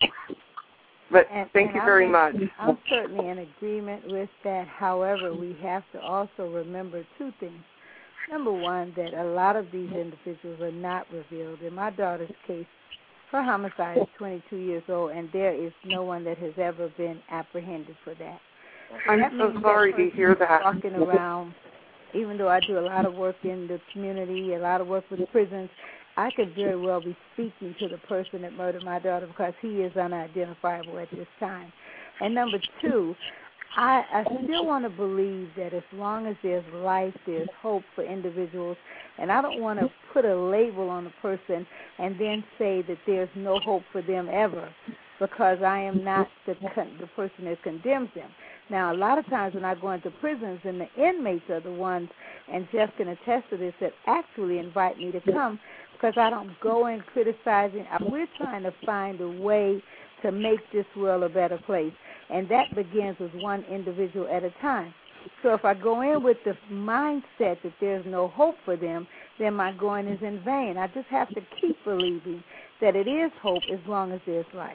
But thank you very much. I'm certainly in agreement with that. However, we have to also remember two things. Number one, that a lot of these individuals are not revealed. In my daughter's case, her homicide is 22 years old, and there is no one that has ever been apprehended for that. I'm so sorry to hear that. Walking around, even though I do a lot of work in the community, a lot of work with prisons, I could very well be speaking to the person that murdered my daughter because he is unidentifiable at this time. And number two, I still want to believe that as long as there's life, there's hope for individuals, and I don't want to put a label on a person and then say that there's no hope for them ever because I am not the person that condemns them. Now, a lot of times when I go into prisons and the inmates are the ones, and Jeff can attest to this, that actually invite me to come because I don't go in criticizing. We're trying to find a way to make this world a better place. And that begins with one individual at a time. So if I go in with the mindset that there's no hope for them, then my going is in vain. I just have to keep believing that it is hope as long as there's life.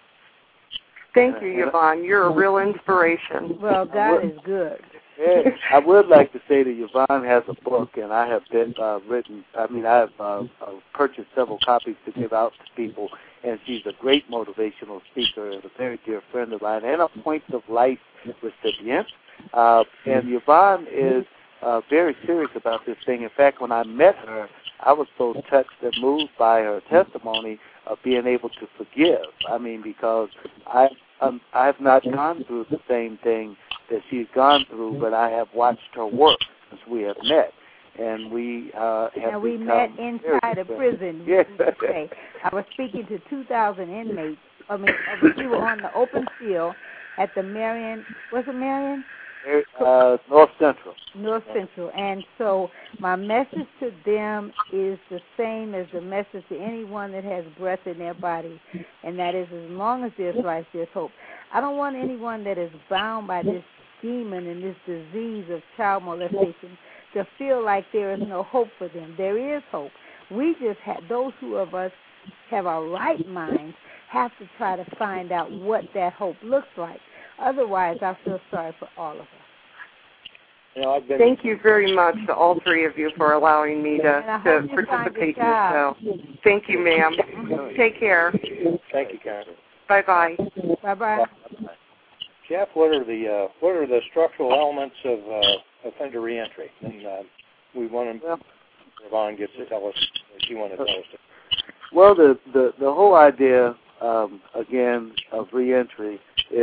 Thank you, Yvonne. You're a real inspiration. Well, God is good. Yeah, I would like to say that Yvonne has a book, and I have been I have purchased several copies to give out to people, and she's a great motivational speaker and a very dear friend of mine and a Point of Life recipient. And Yvonne is very serious about this thing. In fact, when I met her, I was so touched and moved by her testimony of being able to forgive. I mean, because I've not gone through the same thing that she's gone through, but I have watched her work since we have met. And we have we met inside a prison. Yes. I was speaking to 2,000 inmates. We were on the open field at the Marion. Was it Marion? North Central. North Central. And so my message to them is the same as the message to anyone that has breath in their body, and that is as long as there's life, there's hope. I don't want anyone that is bound by this demon and this disease of child molestation to feel like there is no hope for them. There is hope. We just have, those who of us have our right minds, have to try to find out what that hope looks like. Otherwise, I feel sorry for all of us. Thank you very much to all three of you for allowing me to participate in the show. Thank you, ma'am. Take care. Thank you, Karen. Bye-bye. Bye-bye. Jeff, what are the structural elements of offender reentry? And we want Yvonne gets to tell us what she wanted to tell us. Well, the whole idea again of reentry is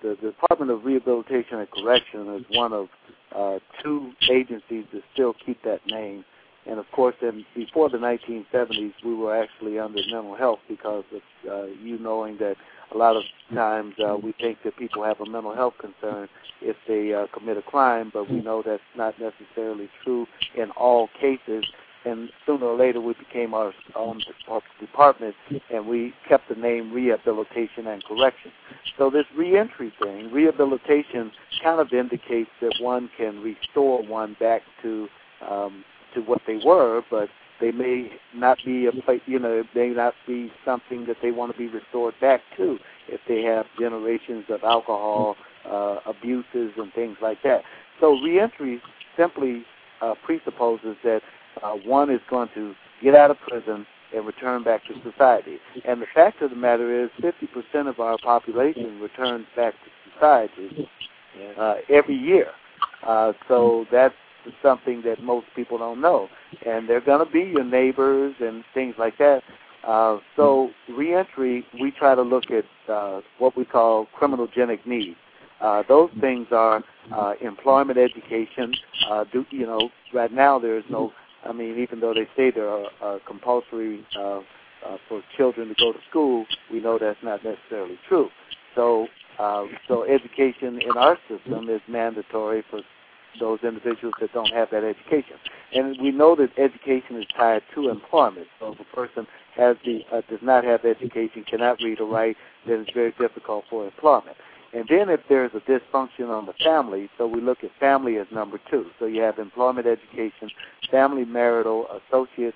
the Department of Rehabilitation and Correction is one of two agencies that still keep that name. And, of course, before the 1970s, we were actually under mental health because of you knowing that a lot of times we think that people have a mental health concern if they commit a crime, but we know that's not necessarily true in all cases. And sooner or later we became our own department, and we kept the name Rehabilitation and Correction. So this reentry thing, rehabilitation, kind of indicates that one can restore one back to what they were, but they may not be it may not be something that they want to be restored back to if they have generations of alcohol abuses and things like that. So reentry simply presupposes that one is going to get out of prison and return back to society. And the fact of the matter is 50% of our population returns back to society every year. So that's something that most people don't know. And they're going to be your neighbors and things like that. So reentry, we try to look at what we call criminogenic needs. Those things are employment, education. Right now there is no, even though they say there are compulsory for children to go to school, we know that's not necessarily true. So education in our system is mandatory for those individuals that don't have that education. And we know that education is tied to employment. So if a person does not have education, cannot read or write, then it's very difficult for employment. And then if there's a dysfunction on the family, so we look at family as number two. So you have employment, education, family, marital, associate,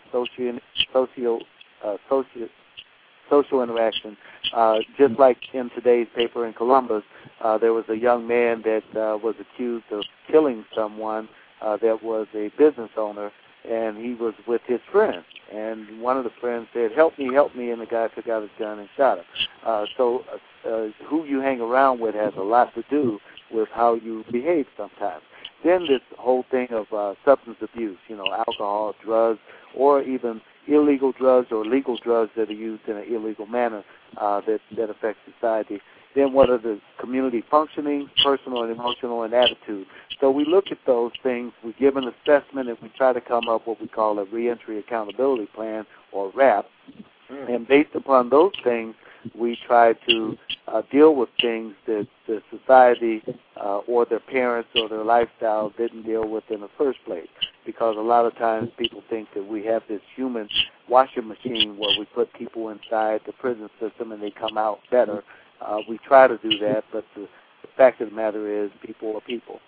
social interaction. Just like in today's paper in Columbus, there was a young man that was accused of killing someone that was a business owner, and he was with his friend. And one of the friends said, help me, and the guy took out his gun and shot him. So who you hang around with has a lot to do with how you behave sometimes. Then this whole thing of substance abuse, alcohol, drugs, or even illegal drugs or legal drugs that are used in an illegal manner that affect society. Then what are the community functioning, personal and emotional, and attitude? So we look at those things, we give an assessment, and we try to come up with what we call a reentry accountability plan, or RAP. And based upon those things, we try to deal with things that the society or their parents or their lifestyle didn't deal with in the first place. Because a lot of times people think that we have this human washing machine where we put people inside the prison system and they come out better. We try to do that, but the fact of the matter is people are people.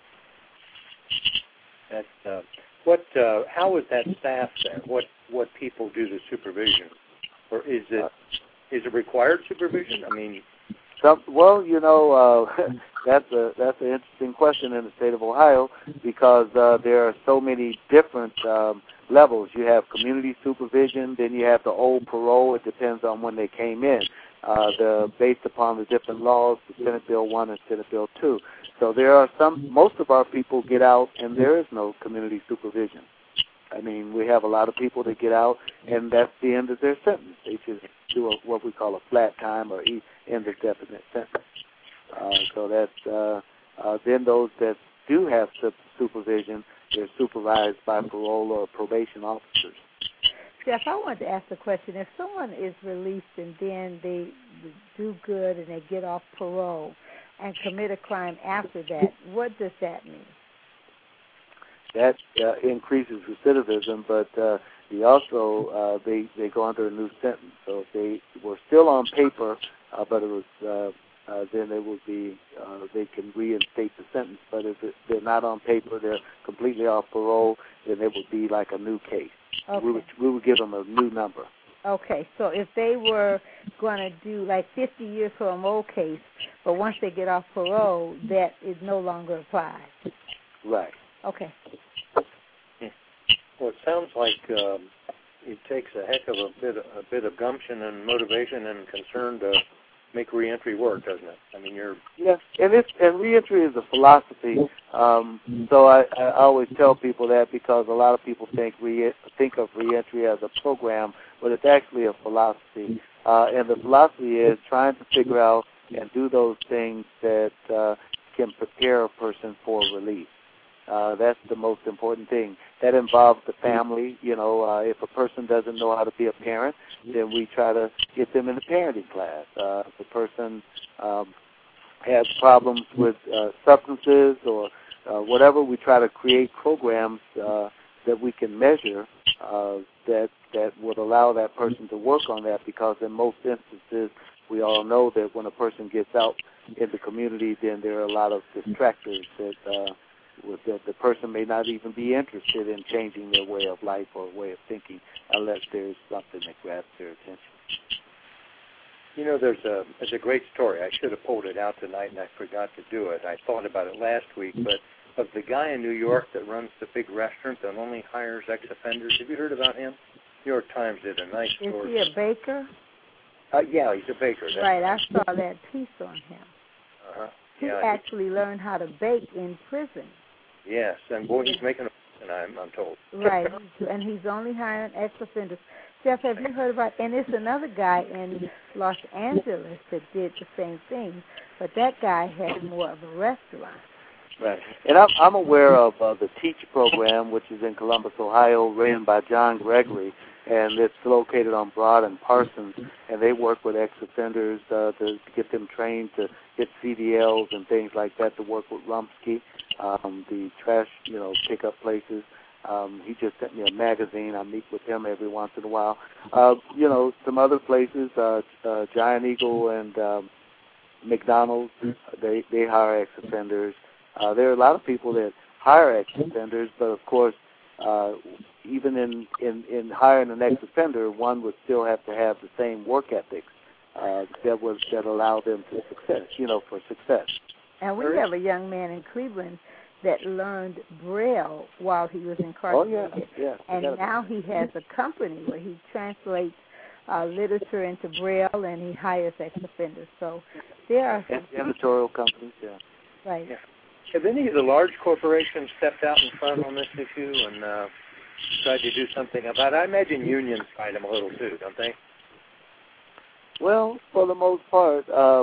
That's how is that staff there? What people do the supervision, or is it required supervision? That's an interesting question in the state of Ohio because there are so many different levels. You have community supervision, then you have the old parole. It depends on when they came in. Based upon the different laws, the Senate Bill 1 and Senate Bill 2. So there are most of our people get out and there is no community supervision. We have a lot of people that get out and that's the end of their sentence. They just do what we call a flat time or end of definite sentence. So that's then those that do have supervision, they're supervised by parole or probation officers. Jeff, I wanted to ask a question. If someone is released and then they do good and they get off parole and commit a crime after that, what does that mean? That increases recidivism, but they also they go under a new sentence. So if they were still on paper, but it was then they would be they can reinstate the sentence. But if they're not on paper, they're completely off parole, then it would be like a new case. Okay. We would give them a new number. Okay, so if they were going to do like 50 years for an old case, but once they get off parole, that is no longer applied. Right. Okay. Well, it sounds like it takes a heck of a bit of gumption and motivation and concern to make reentry work, doesn't it? Yes, and reentry is a philosophy. So I always tell people that because a lot of people think of reentry as a program, but it's actually a philosophy. And the philosophy is trying to figure out and do those things that can prepare a person for release. That's the most important thing. That involves the family. If a person doesn't know how to be a parent, then we try to get them in the parenting class. If a person has problems with substances or whatever, we try to create programs that we can measure that would allow that person to work on that, because in most instances we all know that when a person gets out in the community, then there are a lot of distractors that the person may not even be interested in changing their way of life or way of thinking unless there's something that grabs their attention. There's a great story. I should have pulled it out tonight, and I forgot to do it. I thought about it last week, but of the guy in New York that runs the big restaurant that only hires ex-offenders. Have you heard about him? New York Times did a nice story. Is he a baker? Yeah, he's a baker. Right, I saw that piece on him. Uh-huh. He actually learned how to bake in prison. Yes, and boy, he's making a and I'm told. Right, and he's only hiring ex-offenders. Jeff, have you heard about, and it's another guy in Los Angeles that did the same thing, but that guy had more of a restaurant. Right, and I'm aware of the TEACH program, which is in Columbus, Ohio, ran by John Gregory, and it's located on Broad and Parsons, and they work with ex-offenders to get them trained to get CDLs and things like that, to work with Rumsky, the trash, pickup places. He just sent me a magazine. I meet with him every once in a while. Some other places, Giant Eagle and McDonald's, they hire ex-offenders. There are a lot of people that hire ex-offenders, but of course, even in hiring an ex-offender, one would still have to have the same work ethics that allow them to for success. And we have a young man in Cleveland that learned Braille while he was incarcerated. Oh, yeah. And now he has a company where he translates literature into Braille, and he hires ex-offenders. So there are editorial companies, yeah. Right. Yeah. Have any of the large corporations stepped out in front on this issue and tried to do something about it? I imagine unions fight them a little too, don't they? Well, for the most part,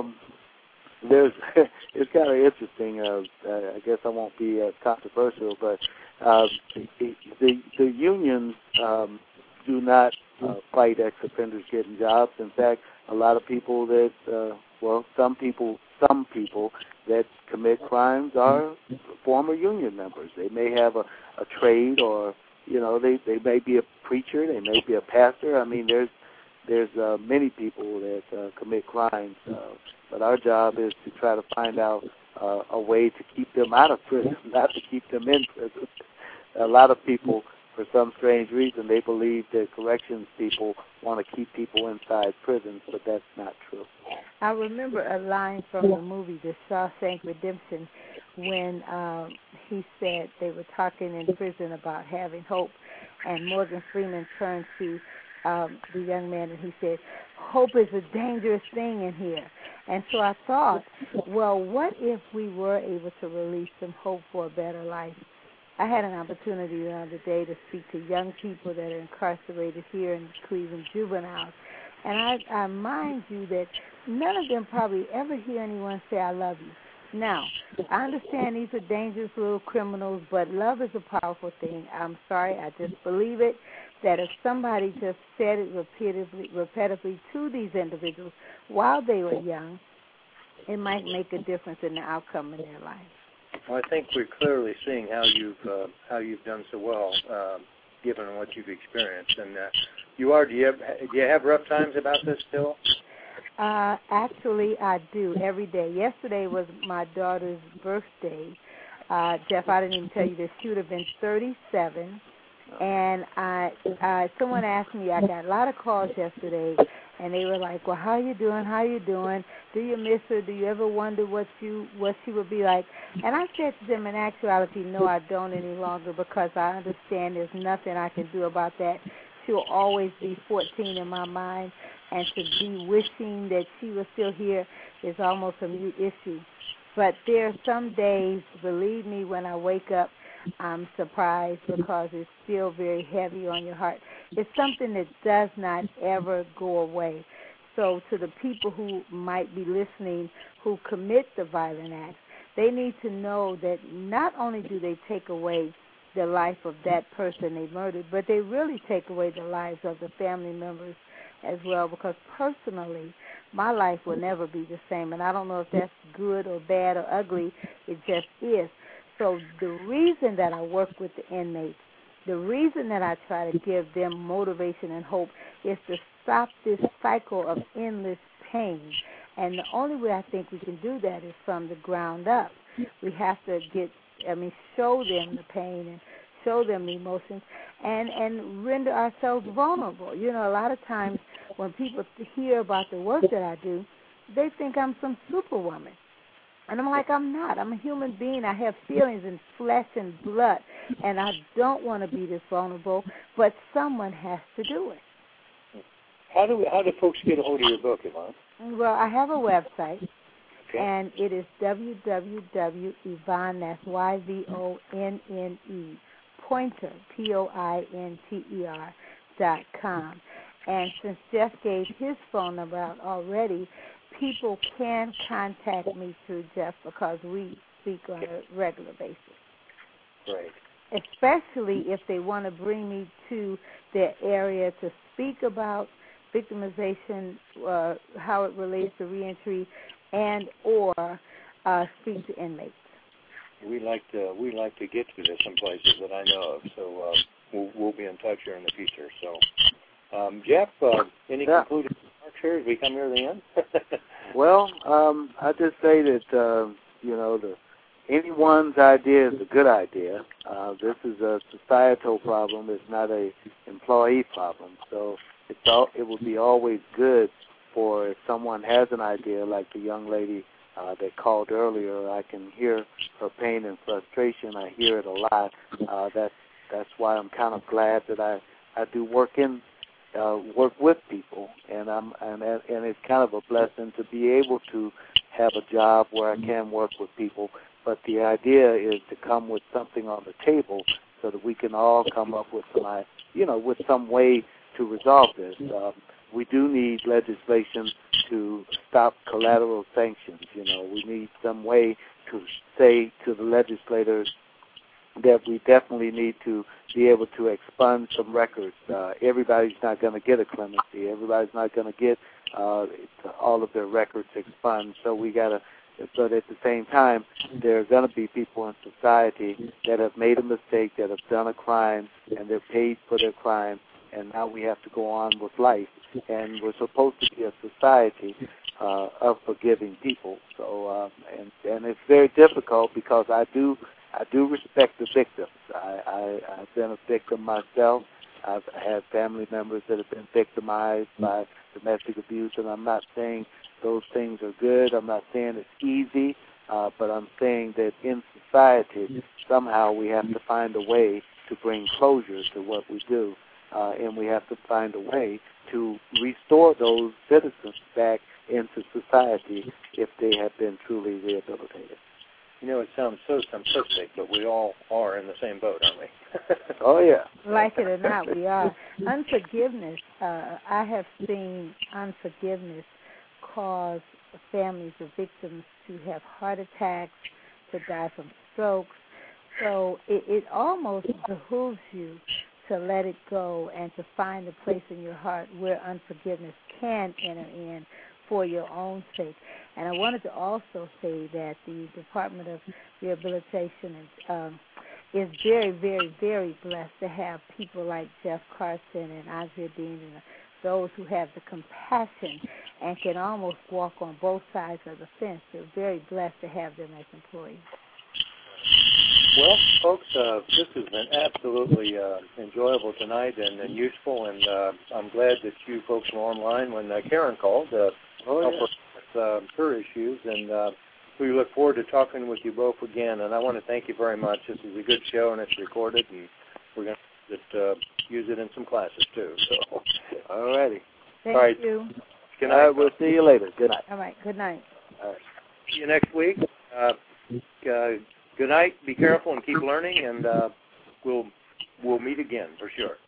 it's kind of interesting. I guess I won't be controversial, but the unions do not fight ex-offenders getting jobs. In fact, a lot of people that, some people that commit crimes are former union members. They may have a trade, or they may be a preacher, they may be a pastor. I mean, there's many people that commit crimes, but our job is to try to find out a way to keep them out of prison, not to keep them in prison. A lot of people, for some strange reason, they believe that corrections people want to keep people inside prisons, but that's not true. I remember a line from the movie The Shawshank Redemption when he said they were talking in prison about having hope, and Morgan Freeman turned to the young man and he said, "Hope is a dangerous thing in here." And so I thought, well, what if we were able to release some hope for a better life? I had an opportunity the other day to speak to young people that are incarcerated here in Cleveland juveniles. And I mind you that none of them probably ever hear anyone say, "I love you." Now, I understand these are dangerous little criminals, but love is a powerful thing. I'm sorry, I just believe it, that if somebody just said it repetitively to these individuals while they were young, it might make a difference in the outcome in their life. Well, I think we're clearly seeing how you've done so well, given what you've experienced, and do you have rough times about this still? Actually, I do every day. Yesterday was my daughter's birthday. Jeff, I didn't even tell you this. She would have been 37. And someone asked me, I got a lot of calls yesterday, and they were like, "Well, how you doing? How you doing? Do you miss her? Do you ever wonder what she would be like?" And I said to them, in actuality, no, I don't any longer, because I understand there's nothing I can do about that. She'll always be 14 in my mind, and to be wishing that she was still here is almost a mute issue. But there are some days, believe me, when I wake up, I'm surprised, because it's still very heavy on your heart. It's something that does not ever go away. So to the people who might be listening who commit the violent acts, they need to know that not only do they take away the life of that person they murdered, but they really take away the lives of the family members as well, because personally, my life will never be the same, and I don't know if that's good or bad or ugly. It just is. So the reason that I work with the inmates, the reason that I try to give them motivation and hope is to stop this cycle of endless pain. And the only way I think we can do that is from the ground up. We have to show them the pain and show them the emotions and render ourselves vulnerable. You know, a lot of times when people hear about the work that I do, they think I'm some superwoman. And I'm like, I'm not. I'm a human being. I have feelings and flesh and blood, and I don't want to be this vulnerable, but someone has to do it. How do folks get a hold of your book, Yvonne? Well, I have a website, and it is www.yvonne, that's YVONNE, Pointer, POINTER.com. And since Jeff gave his phone number out already, people can contact me through Jeff because we speak on a regular basis. Right. Especially if they want to bring me to their area to speak about victimization, how it relates to reentry, and or speak to inmates. We like to get to this in places that I know of, so we'll be in touch here in the future. So, Jeff, any concluding remarks here as we come near the end? Well, I just say that anyone's idea is a good idea. This is a societal problem. It's not a employee problem. So it would be always good for if someone has an idea, like the young lady that called earlier. I can hear her pain and frustration. I hear it a lot. That's why I'm kind of glad that I do work with people, and it's kind of a blessing to be able to have a job where I can work with people. But the idea is to come with something on the table so that we can all come up with some way to resolve this. We do need legislation to stop collateral sanctions. We need some way to say to the legislators that we definitely need to be able to expunge some records. Everybody's not going to get a clemency. Everybody's not going to get all of their records expunged. So we got to. But at the same time, there are going to be people in society that have made a mistake, that have done a crime, and they're paid for their crime, and now we have to go on with life. And we're supposed to be a society of forgiving people. So, and it's very difficult because I do respect the victims. I've been a victim myself. I've had family members that have been victimized by domestic abuse, and I'm not saying those things are good. I'm not saying it's easy, but I'm saying that in society, somehow we have to find a way to bring closure to what we do, and we have to find a way to restore those citizens back into society if they have been truly rehabilitated. It sounds so simplistic, but we all are in the same boat, aren't we? Oh, yeah. Like it or not, we are. Unforgiveness, I have seen unforgiveness cause families of victims to have heart attacks, to die from strokes. So it almost behooves you to let it go and to find a place in your heart where unforgiveness can enter in for your own sake. And I wanted to also say that the Department of Rehabilitation is very, very, very blessed to have people like Jeff Carson and Azria Dean and those who have the compassion and can almost walk on both sides of the fence. They're very blessed to have them as employees. Well, folks, this has been absolutely enjoyable tonight and useful, and I'm glad that you folks were online when Karen called to help her with her issues, and we look forward to talking with you both again, and I want to thank you very much. This is a good show, and it's recorded, and we're going to use it in some classes, too. So, all righty. Thank you. Good night. We'll see you later. Good night. All right, good night. All right. See you next week. Good night. Be careful and keep learning, and we'll meet again for sure.